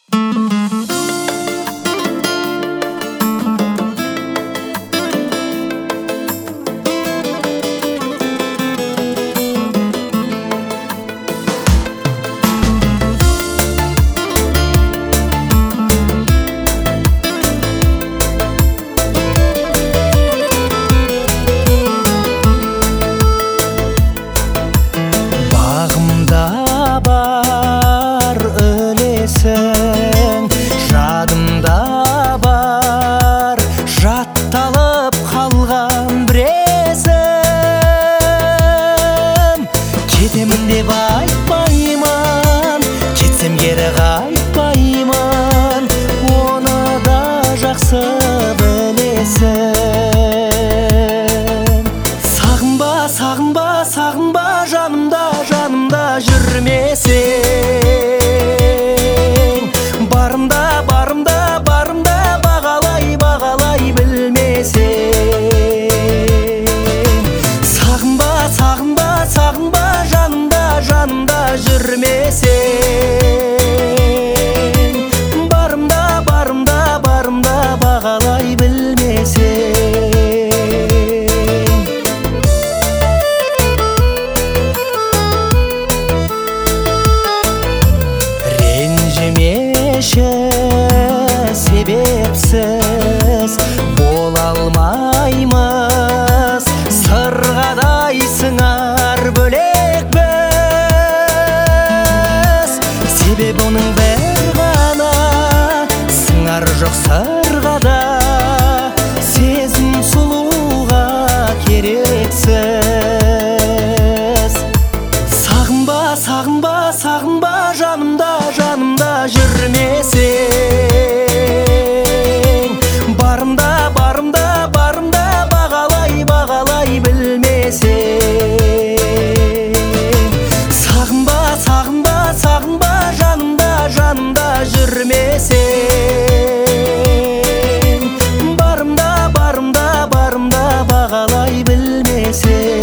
Жадымда бар жатталып қалған бір есім. Кетемін деп айтпаймын, кетсем кері қайтпаймын, оны да жақсы білесің. Сағынба, сағынба, сағынба, жанымда, жанымда жүрмесең. Барымда, барымда, барымда бағалай, бағалай білмесең. Сағынба, сағынба, сағынба, жанымда, жанымда жүрмесең. Барымда, барымда, барымда бағалай білмесең. Себепсіз бола алмаймыз, сырғадай сыңар бөлекпіз. Себебі оның бір ғана, сыңар жоқ сырғада, сезім сұлуға керексіз. Сағынба, сағынба, сағынба, жанымда, жанымда жүрмесең. Барымда, барымда, барымда бағалай, бағалай білмесең. Сағынба, сағынба, сағынба, жанымда, жанымда жүрмесең. Барымда, барымда, барымда бағалай білмесең.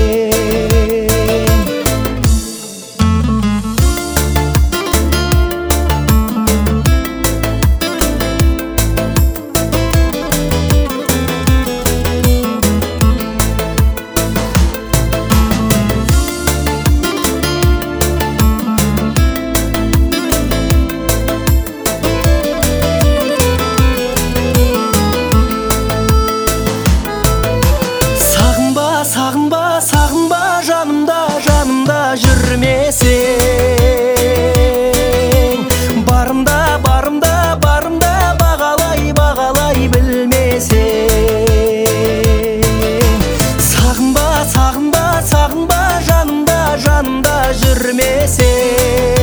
Сағынба, сағынба, жанымда, жанымда жүрмесең. Барымда, барымда, барымда бағалай, бағалай білмесең. Сағынба, сағынба, сағынба, жанымда, жанымда жүрмесең.